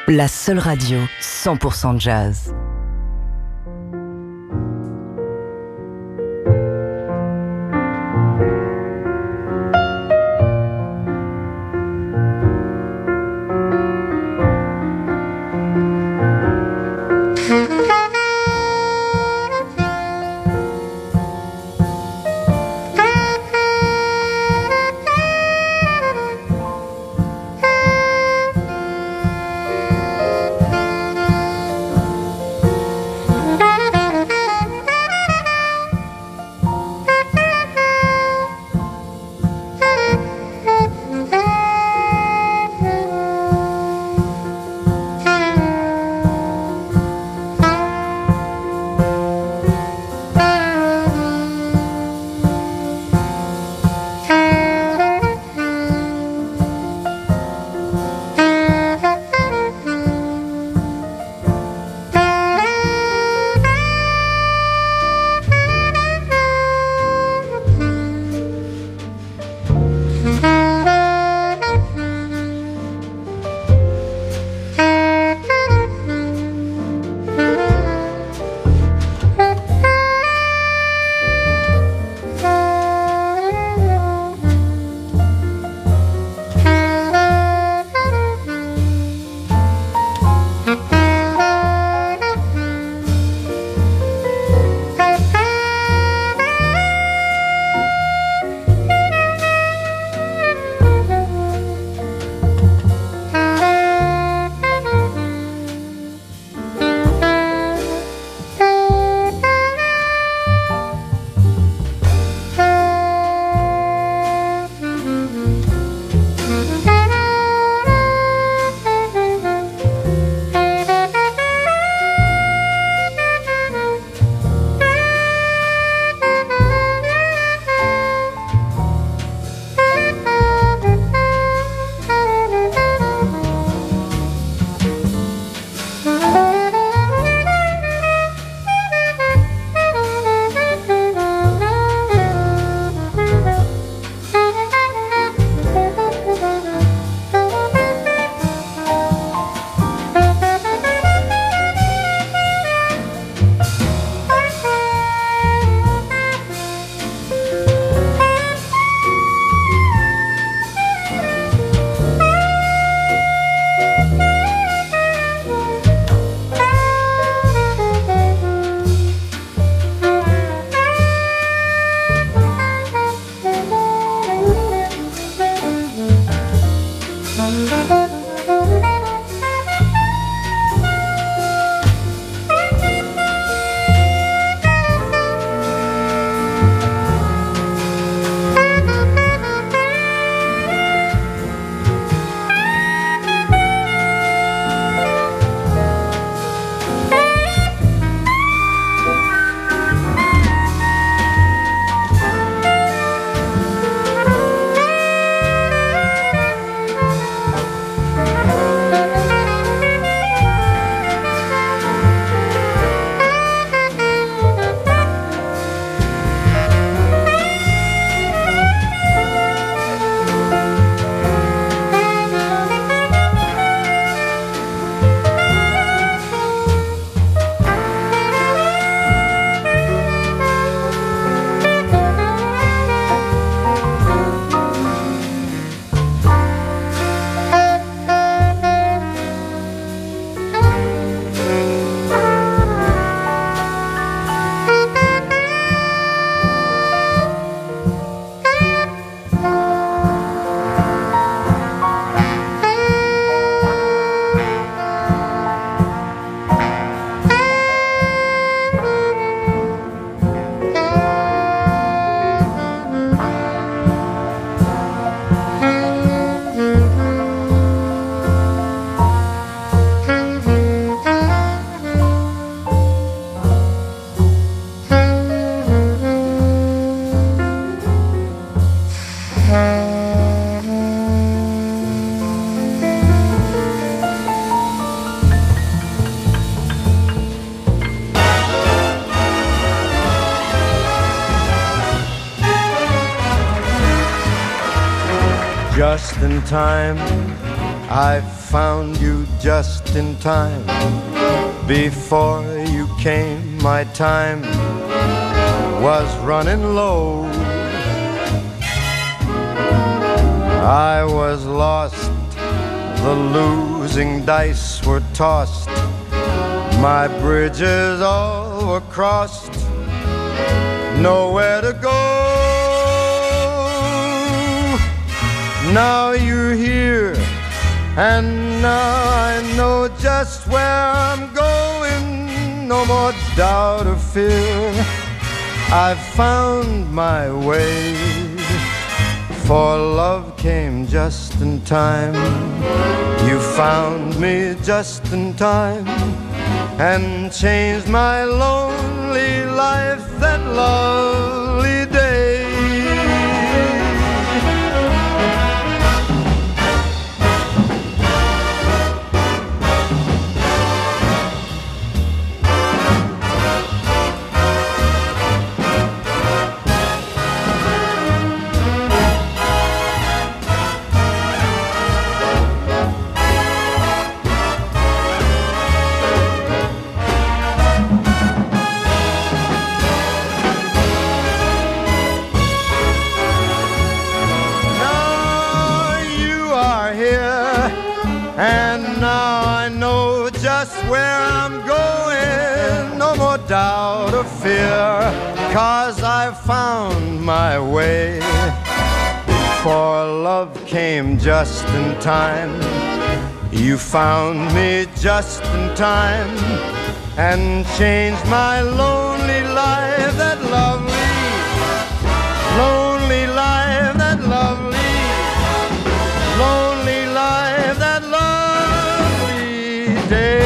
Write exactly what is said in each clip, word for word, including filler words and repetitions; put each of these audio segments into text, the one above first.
la seule radio cent pour cent jazz. Just in time, I found you just in time. Before you came, my time was running low. I was lost, the losing dice were tossed, my bridges all were crossed, nowhere to go. Now you're here, and now I know just where I'm going. No more doubt or fear, I've found my way. For love came just in time. You found me just in time and changed my lonely life that lovely day. And now I know just where I'm going. No more doubt or fear, 'cause I've found my way. For love came just in time. You found me just in time and changed my lonely life. That lovely, lonely life, that lovely, lonely life, that lovely day.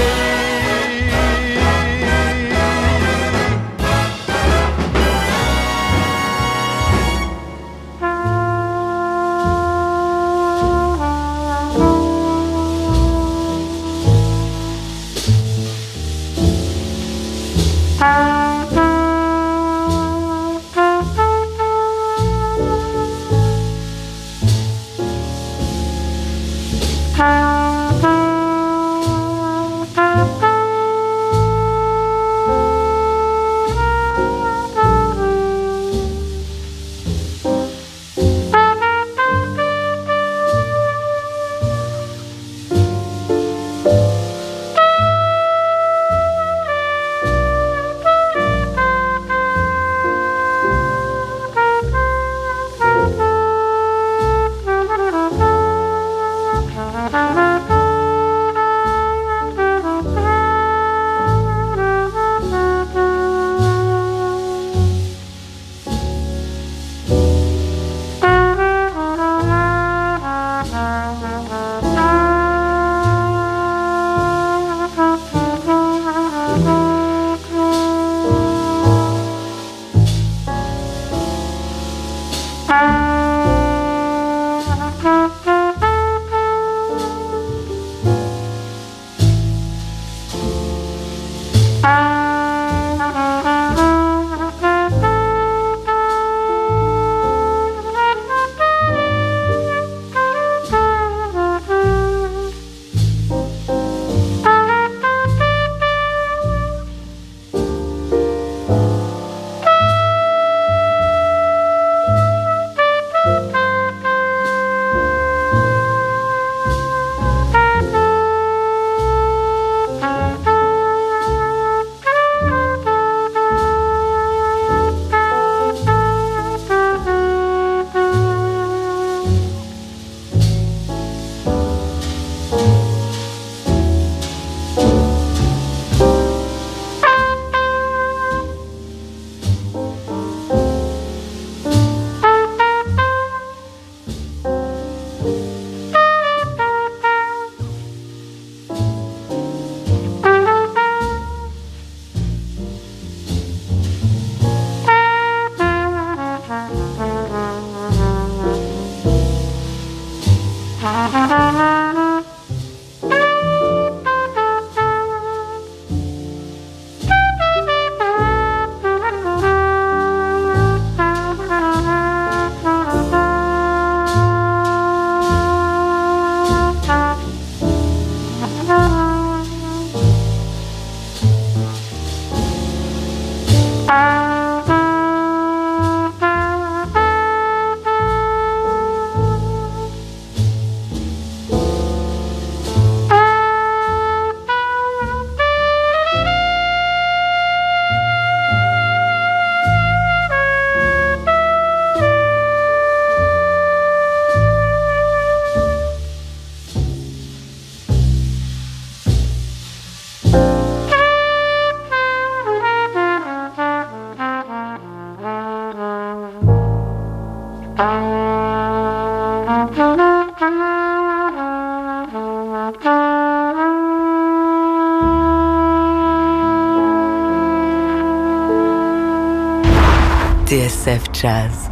T S F Jazz.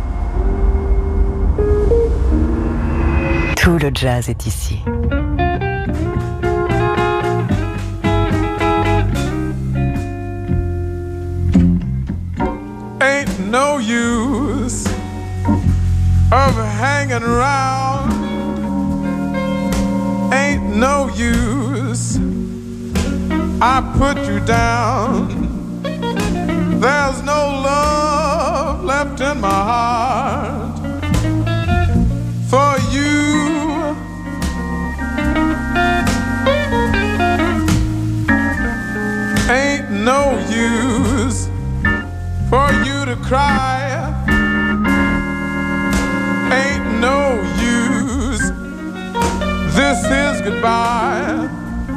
Tout le jazz est ici. Ain't no use of hanging around. Ain't no use. I put you down. There's no love left in my heart for you. Ain't no use for you to cry. Ain't no use. This is goodbye.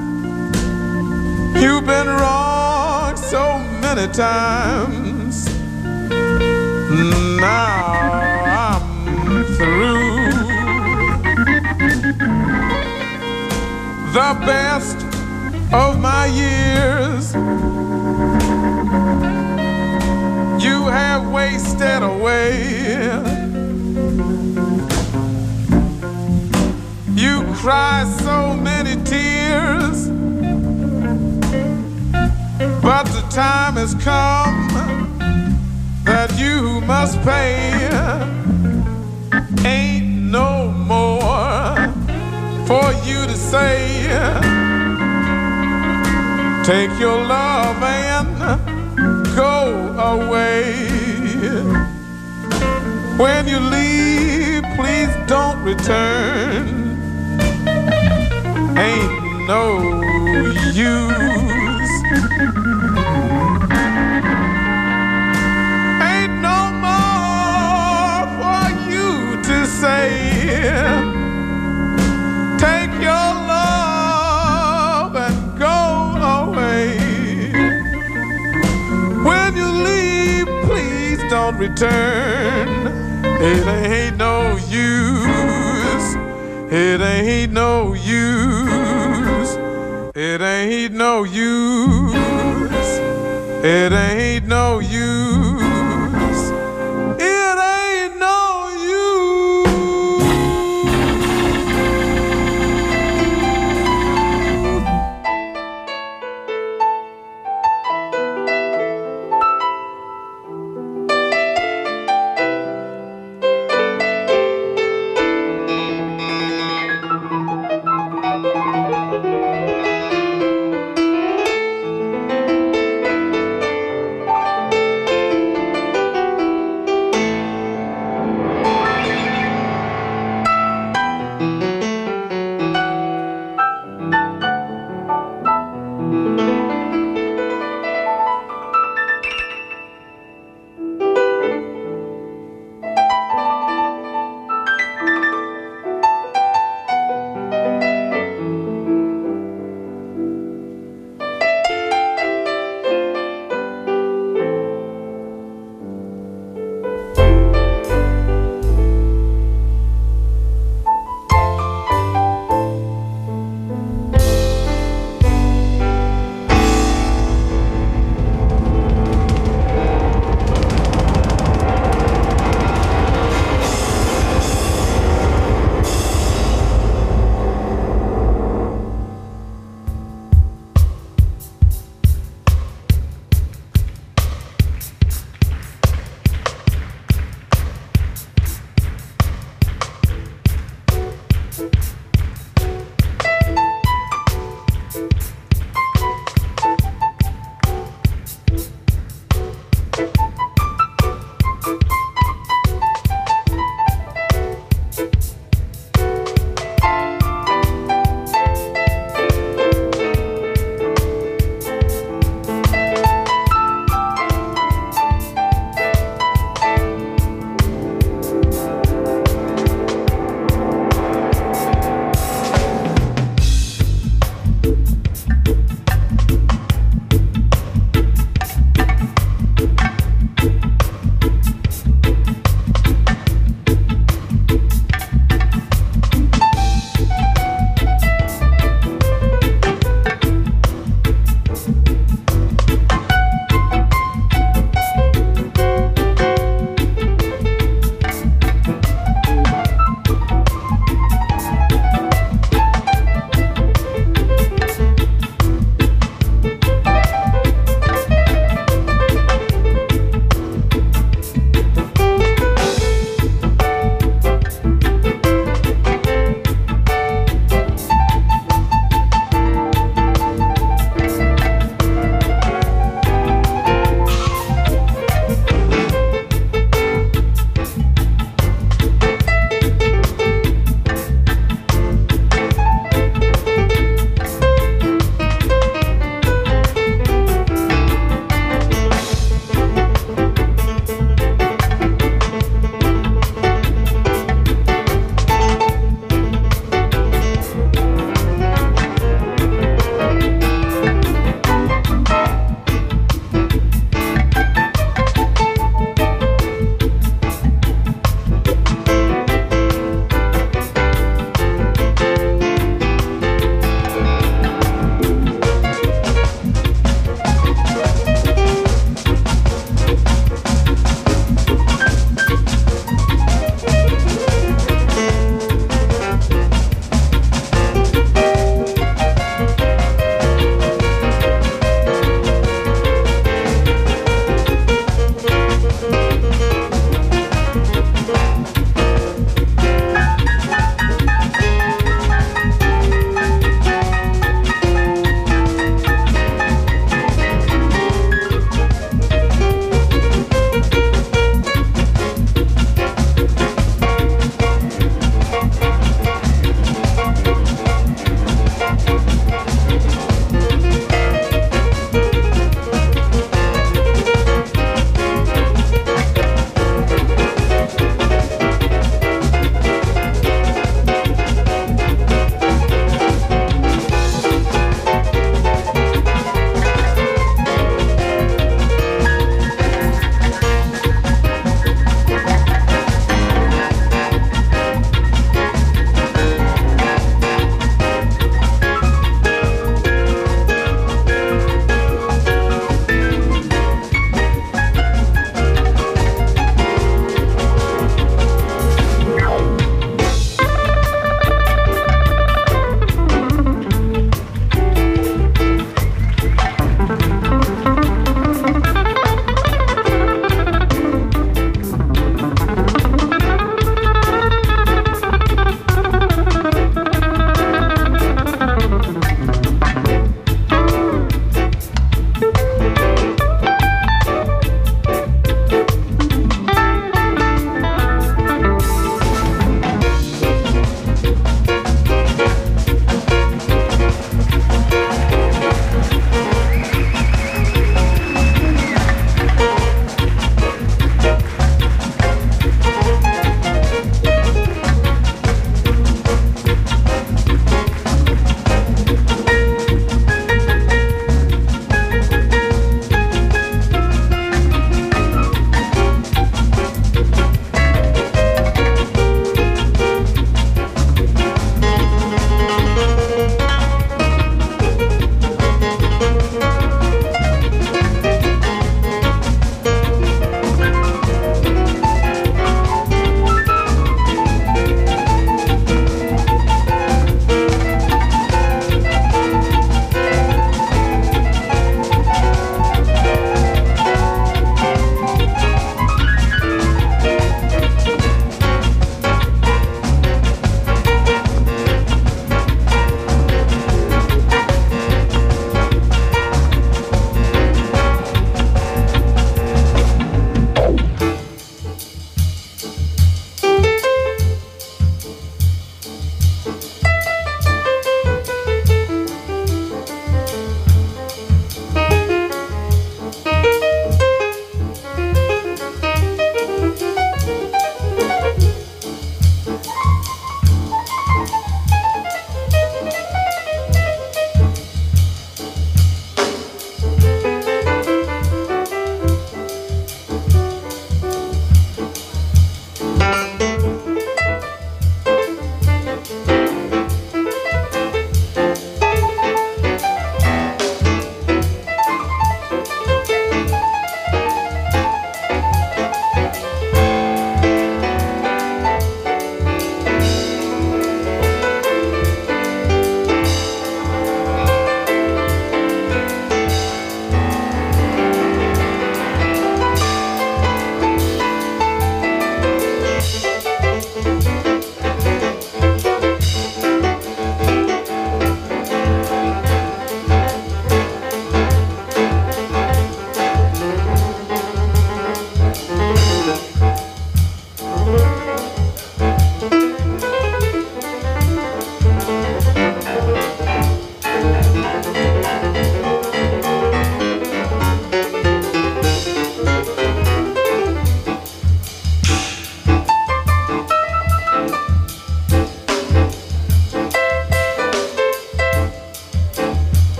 You've been wrong so many times. Now I'm through. The best of my years you have wasted away. You cry so many tears, but the time has come that you must pay. Ain't no more for you to say. Take your love and go away. When you leave, please don't return. Ain't no use. Ain't no more for you to say. Take your love and go away. When you leave, please don't return. It ain't no use. It ain't no use. It ain't no use. It ain't no use. It ain't no use.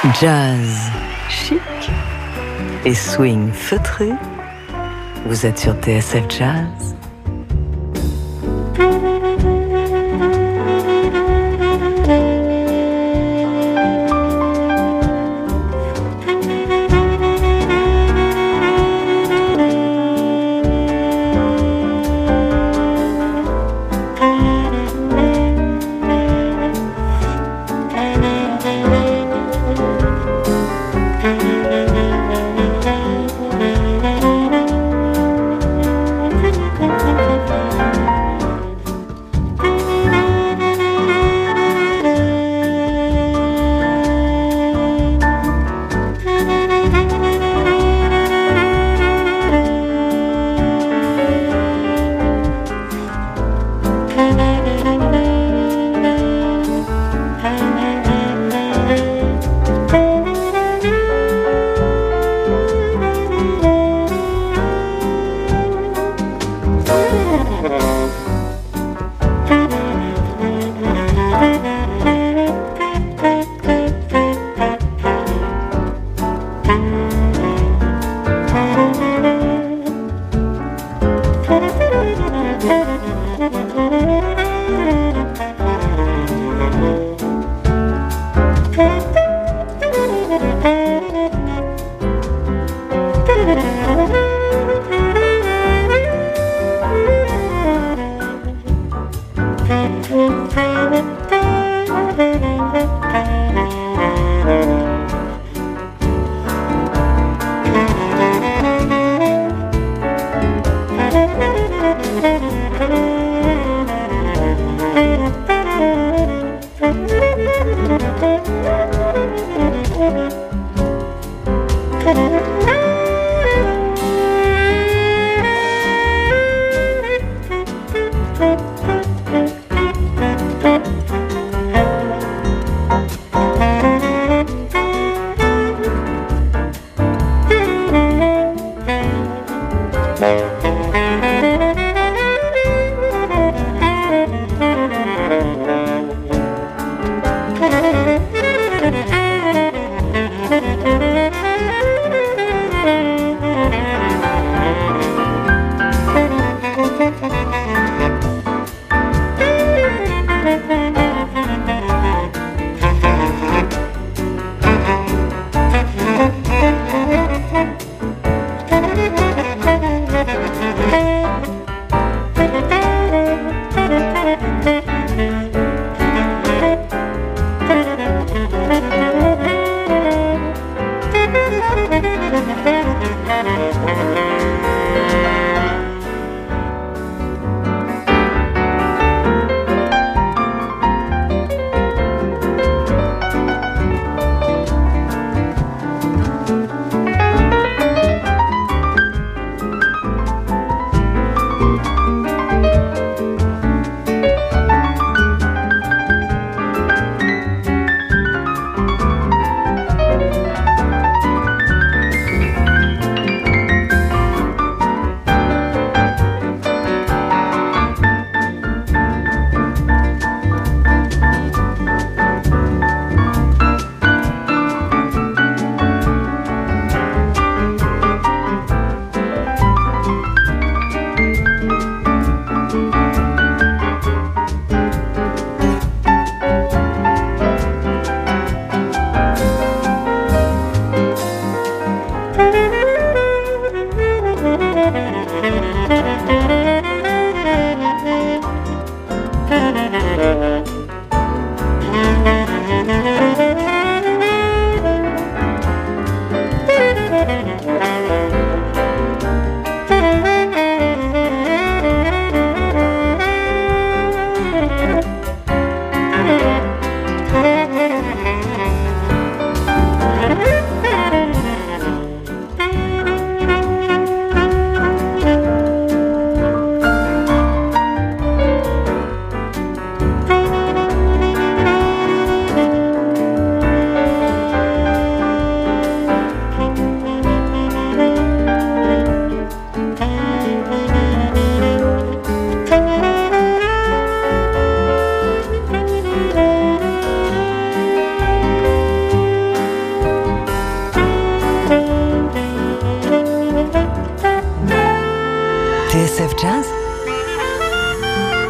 Jazz chic et swing feutré. Vous êtes sur T S F Jazz.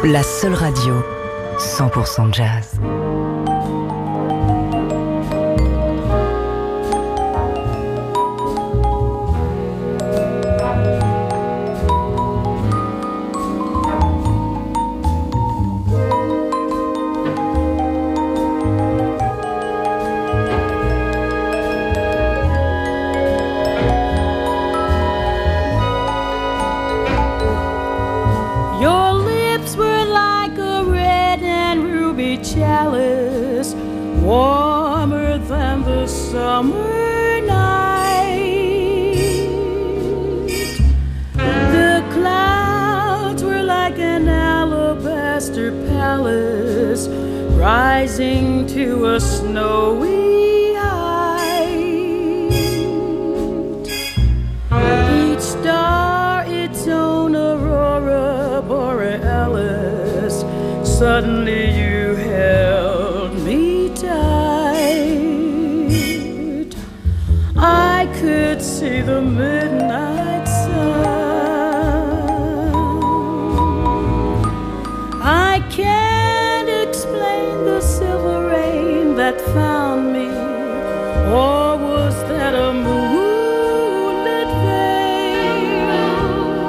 La seule radio cent pour cent jazz. Chalice, warmer than the summer night. The clouds were like an alabaster palace, rising to a snowy height. Each star its own aurora borealis. Suddenly you held me tight. I could see the midnight sun. I can't explain the silver rain that found me, or was that a moonlit veil?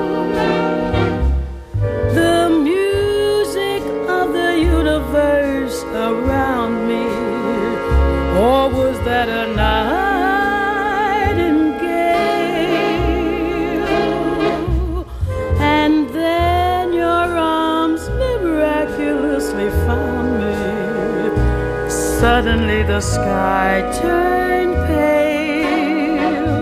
The music of the universe around me, or was that a nightingale? And then your arms miraculously found me. Suddenly the sky turned pale.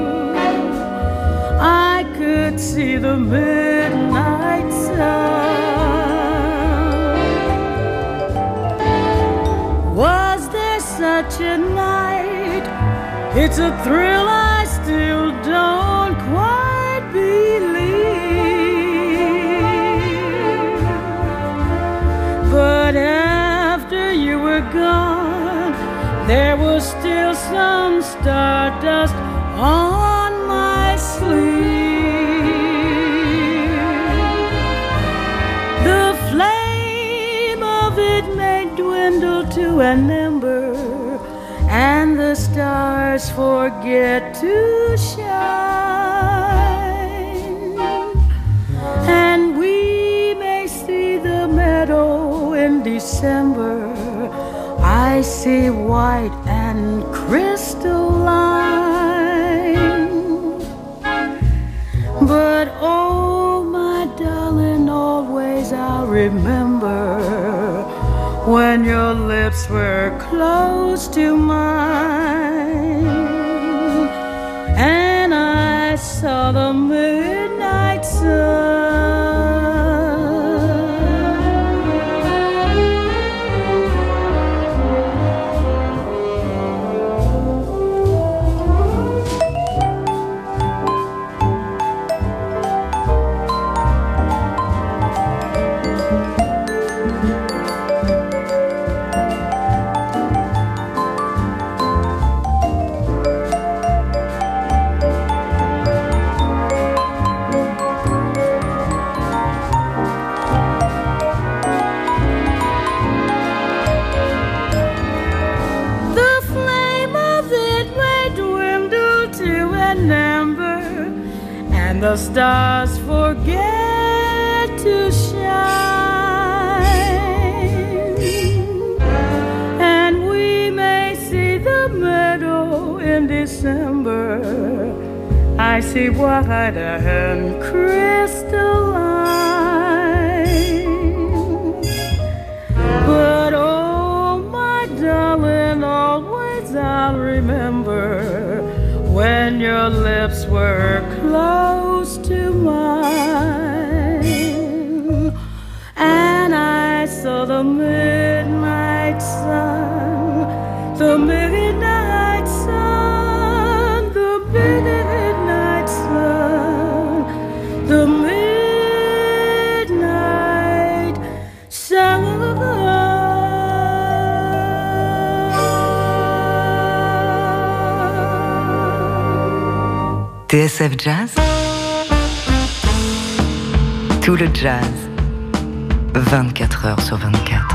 I could see the midnight sun. Was there such a night? It's a thrill I still don't quite believe. But after you were gone, there was still some stardust on my sleeve. The flame of it may dwindle to an ember, and the stars forget to shine, and we may see the meadow in December. I see white and crystalline. But oh, my darling, always I'll remember when your lips were close to mine, and I saw the midnight sun. The stars forget to shine, and we may see the meadow in December. I see white and crystalline. But oh, my darling, always I'll remember when your lips were close to mine, and I saw the midnight sun, the midnight sun, the midnight sun, the midnight sun. T S F Jazz, tout le jazz, vingt-quatre heures sur vingt-quatre.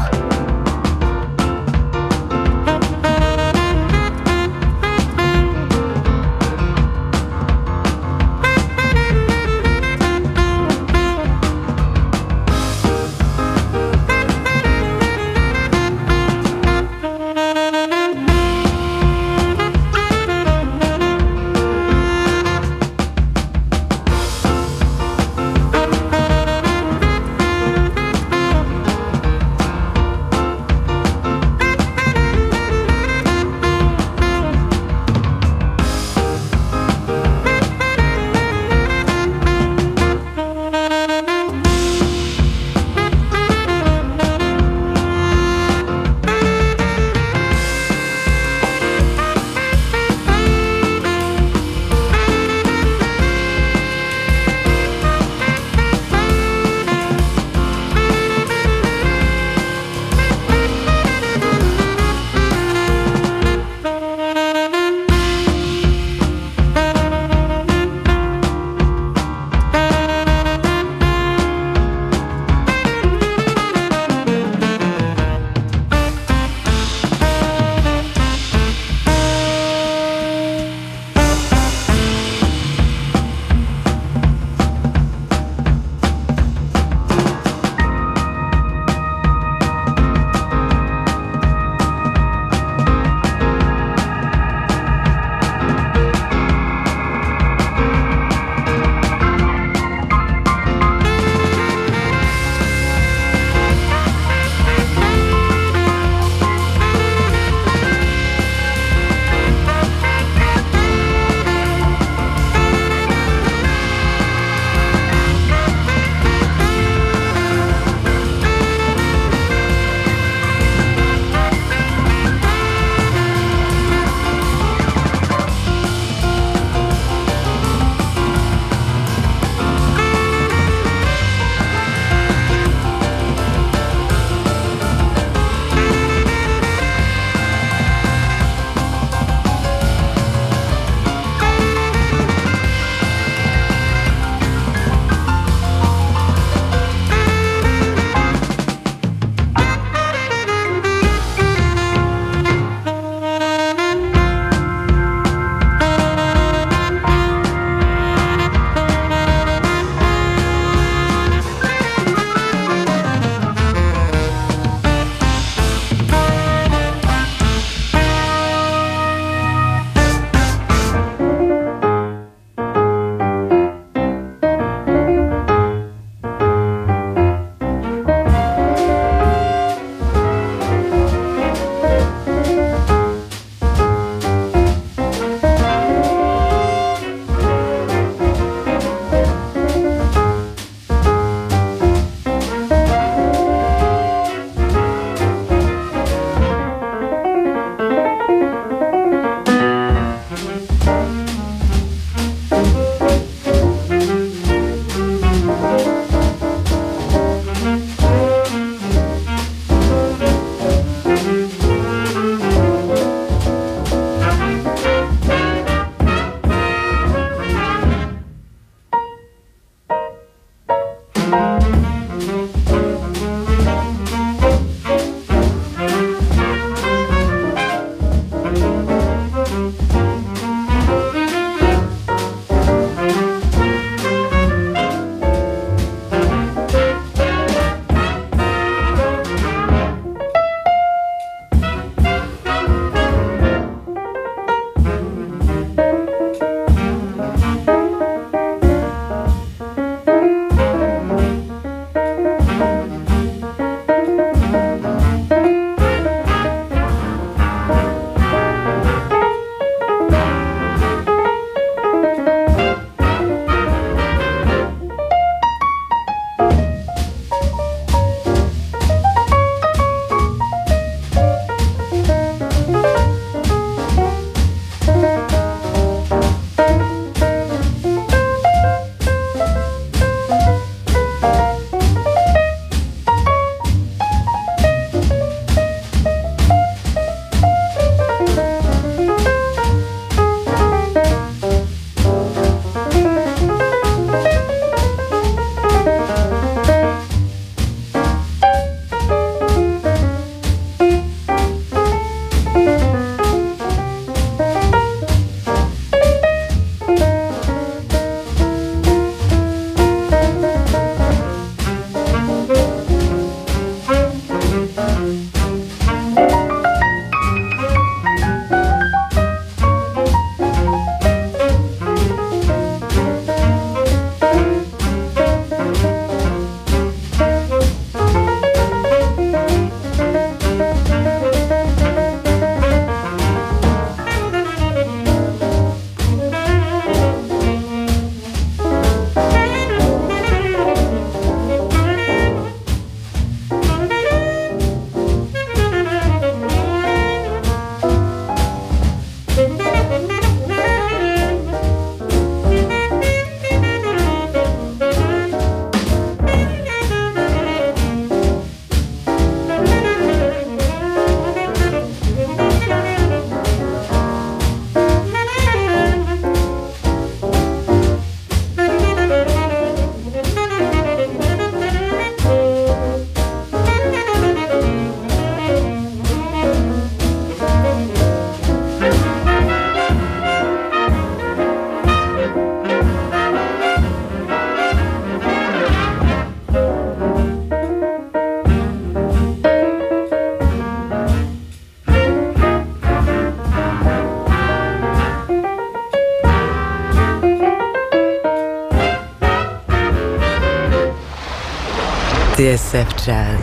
T S F Jazz.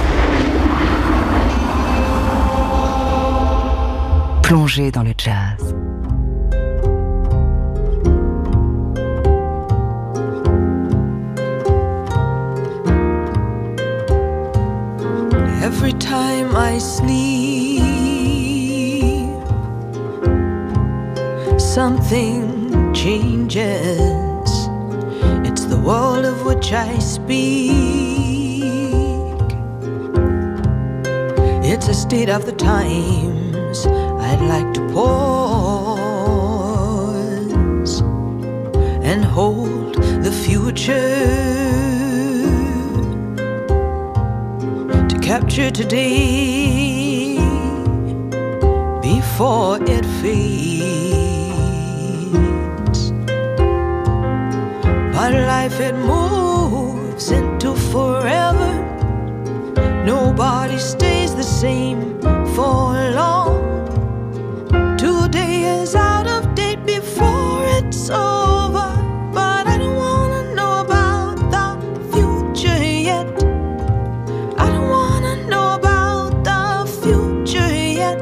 Plongez dans le jazz. Every time I sleep, something changes. It's the world of which I speak. It's a state of the times I'd like to pause and hold the future, capture today before it fades. But life, it moves into forever. Nobody stays the same for long. Today is out of date before it's over. But I don't wanna know about the future yet. I don't wanna know about the future yet.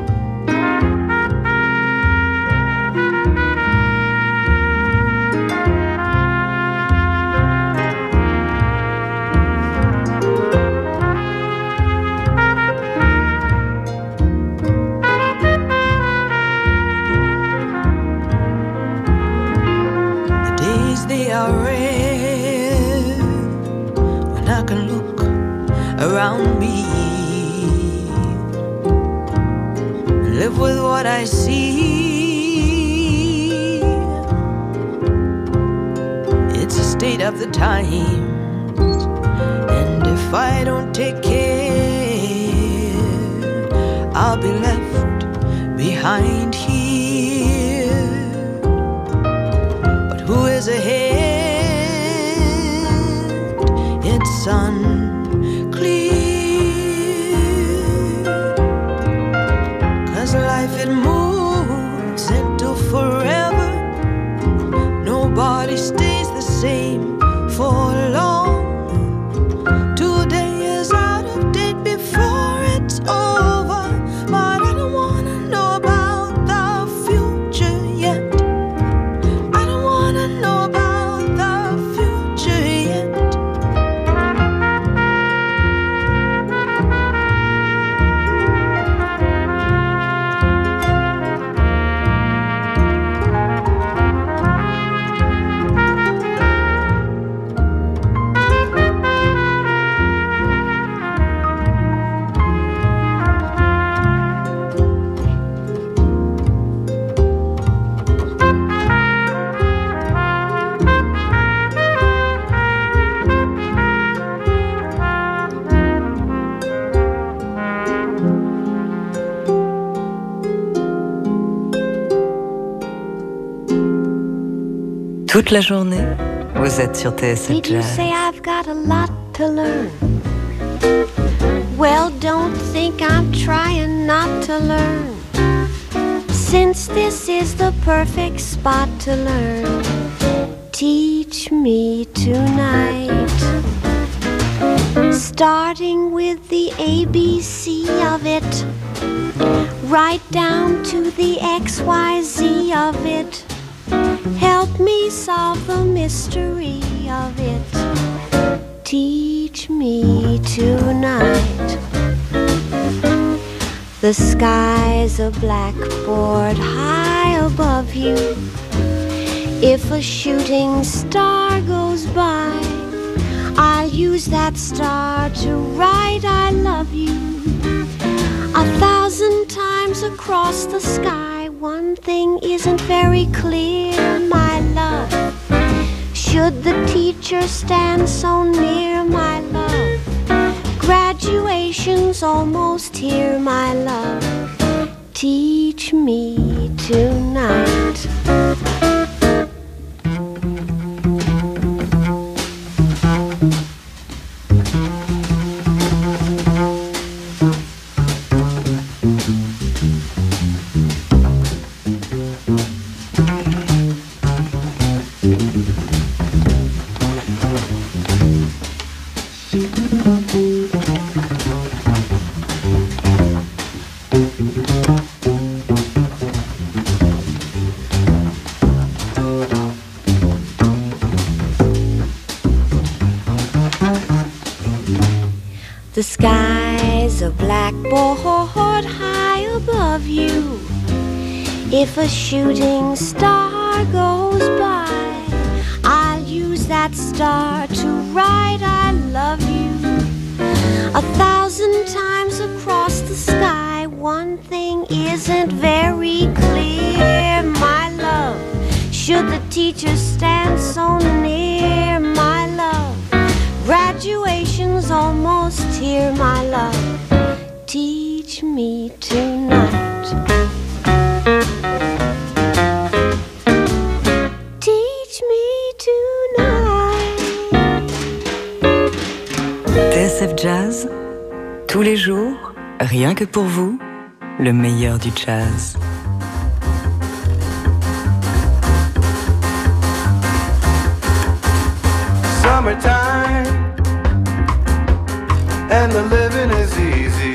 The days, they are rare when I can look around me and live with what I see. It's a state of the times, and if I don't take care, I'll be left behind here. But who is ahead? It's unclear. Life, it moves into forever. Nobody stays the same for long. Today is out of date before it's over. But I don't wanna know about the future yet. I don't wanna know about the future yet. Toute la journée, vous êtes sur T S F Did you Jazz. say I've got a lot to learn? Well, don't think I'm trying not to learn, since this is the perfect spot to learn. Teach me tonight, starting with the A B C of it, right down to the X Y Z of it. Help me solve the mystery of it. Teach me tonight. The sky's a blackboard high above you. If a shooting star goes by, I'll use that star to write I love you. A thousand times across the sky, one thing isn't very clear, my love. Should the teacher stand so near, my love? Graduation's almost here, my love. Teach me tonight. The sky's a blackboard high above you. If a shooting star goes by, I'll use that star to write I love you. A thousand times across the sky, one thing isn't very clear, my love. Should the teacher stand so near, my love? Graduation's almost here, my love. Teach me tonight. Teach me tonight. T S F Jazz, tous les jours, rien que pour vous, le meilleur du jazz. Summertime, and the living is easy.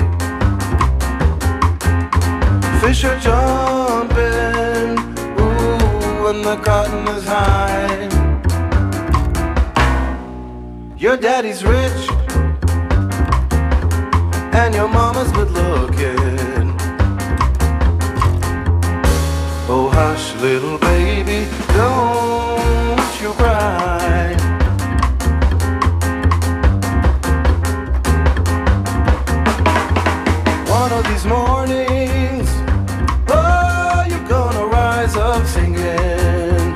Fish are jumping, ooh, and the cotton is high. Your daddy's rich, and your mama's good looking. Oh hush, little baby, don't you cry. One of these mornings, oh, you're gonna rise up singing.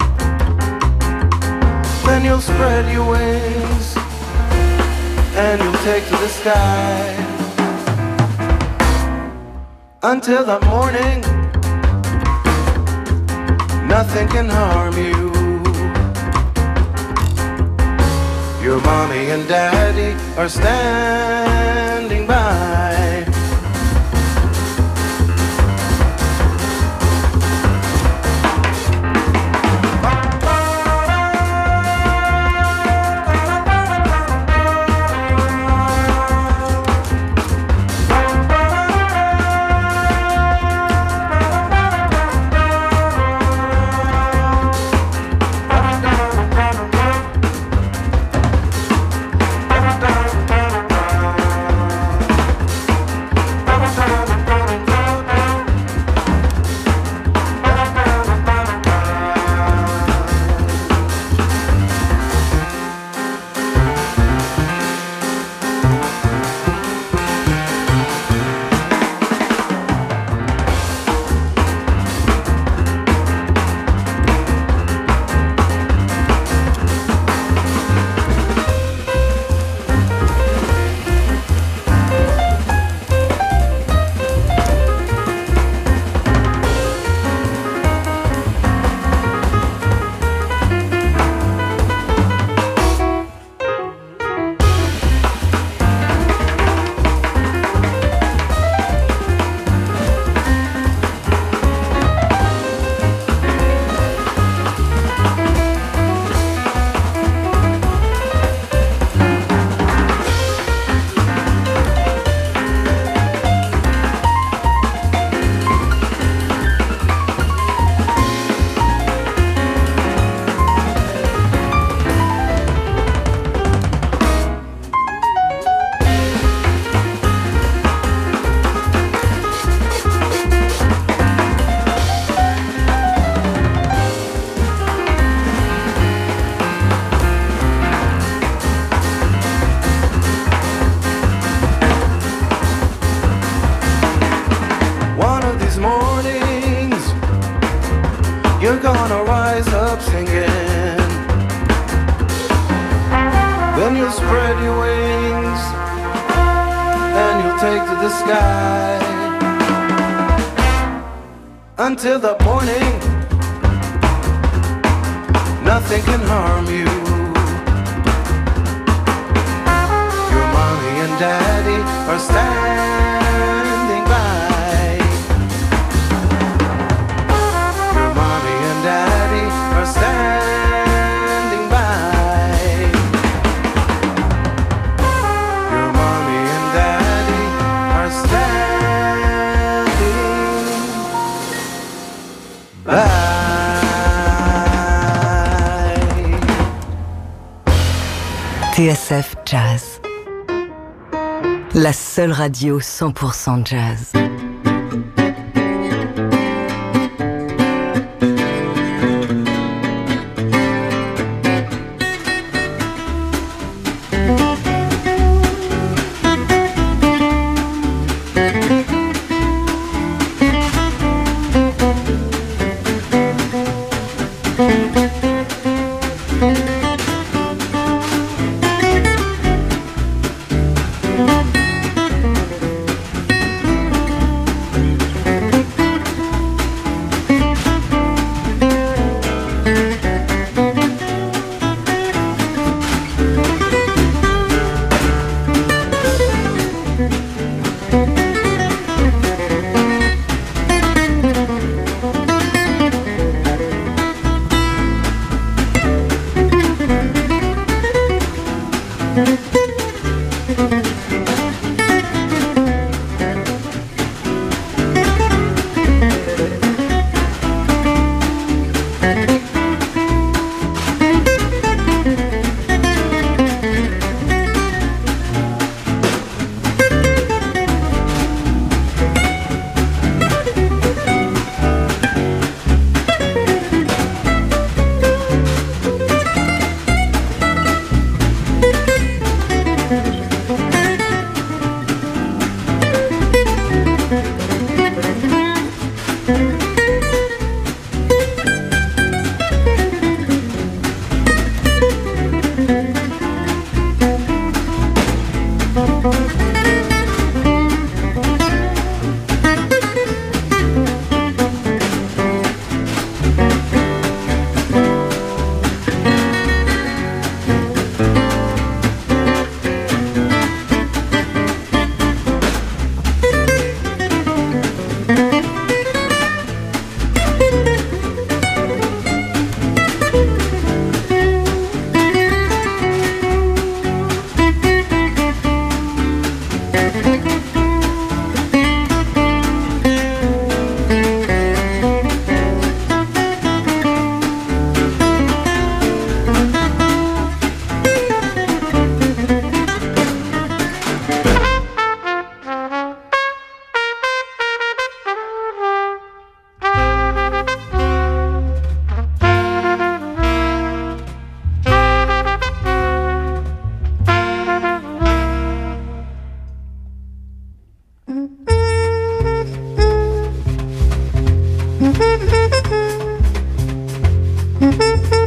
Then you'll spread your wings and you'll take to the sky. Until that morning, nothing can harm you. Your mommy and daddy are standing by. You're gonna rise up singing. Then you'll spread your wings and you'll take to the sky. Until the morning, nothing can harm you. Your mommy and daddy are standing by. Daddy are standing by. Your mommy and daddy are standing by. T S F Jazz. La seule radio cent pour cent jazz. Mm-hmm.